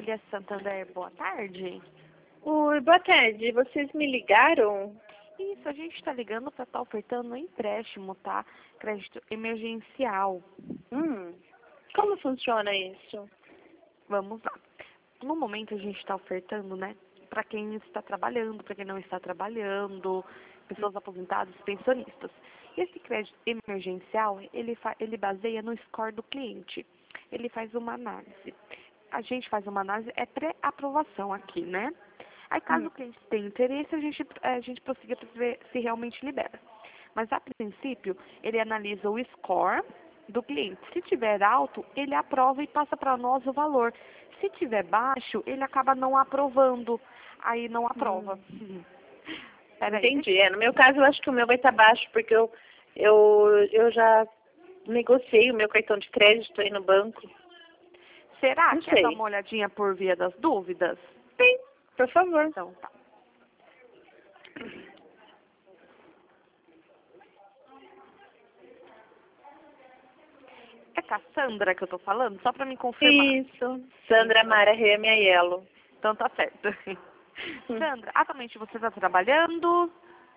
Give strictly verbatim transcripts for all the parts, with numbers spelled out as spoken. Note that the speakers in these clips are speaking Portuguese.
Júlia Santander, boa tarde. Oi, boa tarde. Vocês me ligaram? Isso, a gente está ligando para estar ofertando um empréstimo, tá? Crédito emergencial. Hum, como funciona isso? Vamos lá. No momento a gente está ofertando, né? Para quem está trabalhando, para quem não está trabalhando, pessoas aposentadas, pensionistas. Esse crédito emergencial, ele, fa ele baseia no score do cliente. Ele faz uma análise. A gente faz uma análise, é pré-aprovação aqui, né? Aí, caso Hum. o cliente tenha interesse, a gente, a gente prossiga para ver se realmente libera. Mas, a princípio, ele analisa o score do cliente. Se tiver alto, ele aprova e passa para nós o valor. Se tiver baixo, ele acaba não aprovando. Aí, não aprova. Hum. Peraí, Entendi. É, no meu caso, eu acho que o meu vai estar baixo, porque eu, eu, eu já negociei o meu cartão de crédito aí no banco. será Não que quer dar sei. uma olhadinha por via das dúvidas? Sim, por favor. Então, tá. É com a Sandra que eu tô falando? Só para me confirmar. Isso. Sandra Mara Rea Miaiello. Então tá certo. Sandra, atualmente você está trabalhando?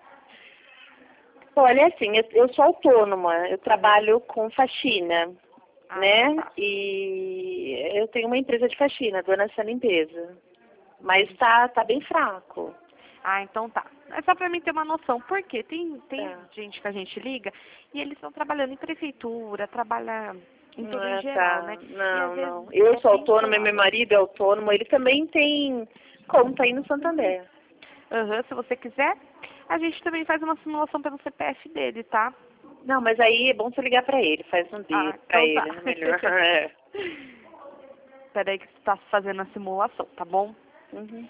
Olha, assim, eu, eu sou autônoma, eu trabalho com faxina, Ah, né? tá. E eu tenho uma empresa de faxina, Dona Essa Limpeza. Mas tá, tá bem fraco. Ah, então tá. É só pra mim ter uma noção. Por quê? Tem, tem Tá. gente que a gente liga e eles estão trabalhando em prefeitura, trabalham em tudo em Ah, geral, tá. né? E Não, às não. vezes Eu é sou autônoma e meu vinculado. marido é autônomo. Ele também tem conta aí no Santander. Aham, se você quiser, a gente também faz uma simulação pelo C P F dele, tá? Não, mas aí é bom você ligar pra ele. Faz um Ah, dele pra então tá. ele, é melhor. É. Peraí que você tá fazendo a simulação, tá bom? Uhum.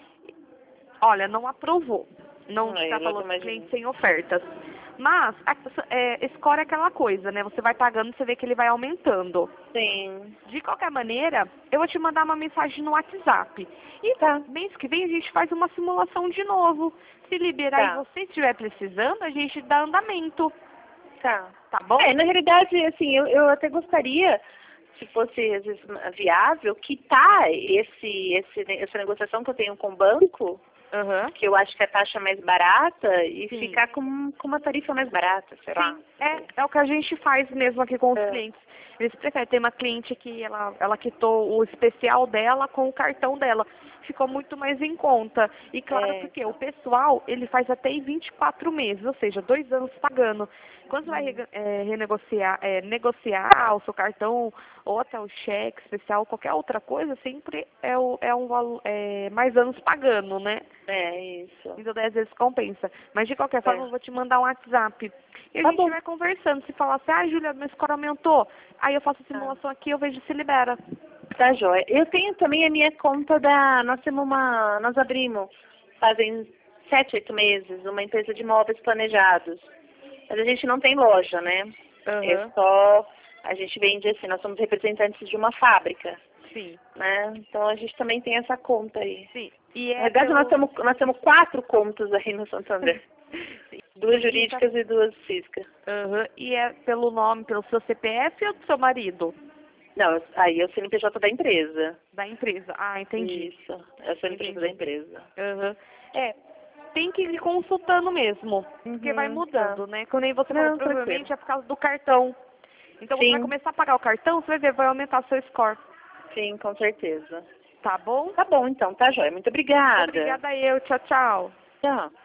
Olha, não aprovou. Não Aí, está eu já tô falando cliente imaginando. sem ofertas. Mas, a, é, score é aquela coisa, né? Você vai pagando, você vê que ele vai aumentando. Sim. De qualquer maneira, eu vou te mandar uma mensagem no WhatsApp. E Tá, mês que vem a gente faz uma simulação de novo. Se liberar e tá, você estiver precisando, a gente dá andamento. tá. Tá bom? É, na realidade, assim, eu, eu até gostaria, se fosse às vezes viável, quitar esse, esse, essa negociação que eu tenho com o banco, Aham. que eu acho que a taxa é mais barata, e Sim. ficar com, com uma tarifa mais barata, sei lá. Sim, é, é o que a gente faz mesmo aqui com os É. clientes. Eles preferem. Tem uma cliente que ela, ela quitou o especial dela com o cartão dela. Ficou muito mais em conta. E claro, É, porque o então. pessoal, ele faz até em vinte e quatro meses, ou seja, dois anos pagando. Quando você vai Hum. rega- é, renegociar, é, negociar o seu cartão, ou até o cheque especial, qualquer outra coisa, sempre é, o, é um valor, é, mais anos pagando, né? É, isso. Então, daí, às vezes compensa. Mas, de qualquer forma, É. eu vou te mandar um WhatsApp. E a Tá gente bom. vai conversando. Se falar assim, ah, Júlia, meu score aumentou. Aí eu faço a Tá. simulação aqui, eu vejo se libera. Tá, joia. Eu tenho também a minha conta da... Nós temos uma... Nós abrimos, fazem sete, oito meses, uma empresa de móveis planejados. Mas a gente não tem loja, né? É Aham. só... A gente vende assim, nós somos representantes de uma fábrica, Sim, né? Então a gente também tem essa conta aí. sim. E Na é verdade, nós pelo... temos, nós temos quatro contas aí no Santander. Sim. Duas E, tá... jurídicas e duas físicas. Aham. E é pelo nome, pelo seu C P F ou do seu marido? Não, aí é o C N P J da empresa. Da empresa. Ah, entendi. Isso, é o C N P J Entendi. da empresa. Aham. É, tem que ir consultando mesmo, porque vai Uhum, tá. mudando, né? Como nem você falou, Não, tranquilo. provavelmente é por causa do cartão. Então você vai Sim, começar a pagar o cartão, você vai ver, vai aumentar seu score. sim, com certeza. Tá bom? Tá bom, então, tá, joia. Muito obrigada. Obrigada eu. Tchau, tchau. Tchau.